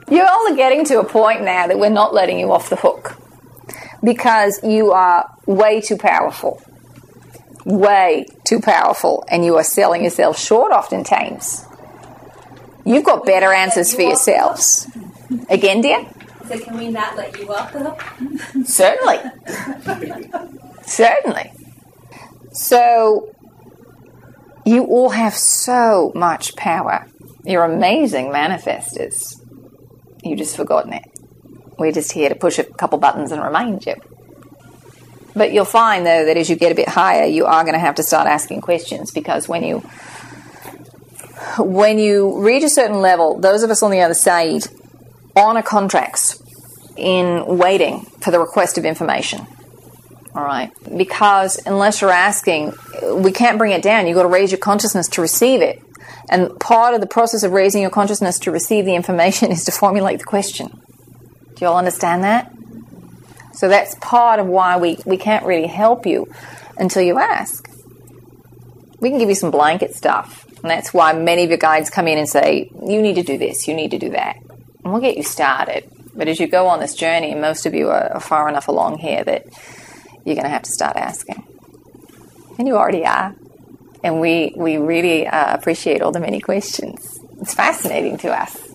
You're all getting to a point now that we're not letting you off the hook because you are way too powerful. Way too powerful, and you are selling yourself short oftentimes. You've got better answers for yourselves. Again, dear? So can we not let you off the hook? Certainly. Certainly. So, you all have so much power. You're amazing manifestors. You've just forgotten it. We're just here to push a couple buttons and remind you. But you'll find, though, that as you get a bit higher, you are going to have to start asking questions, because when you reach a certain level, those of us on the other side honor contracts in waiting for the request of information. All right? Because unless you're asking, we can't bring it down. You've got to raise your consciousness to receive it. And part of the process of raising your consciousness to receive the information is to formulate the question. Do you all understand that? So that's part of why we can't really help you until you ask. We can give you some blanket stuff. And that's why many of your guides come in and say, you need to do this, you need to do that. And we'll get you started. But as you go on this journey, and most of you are far enough along here that you're going to have to start asking. And you already are. And we really appreciate all the many questions. It's fascinating to us.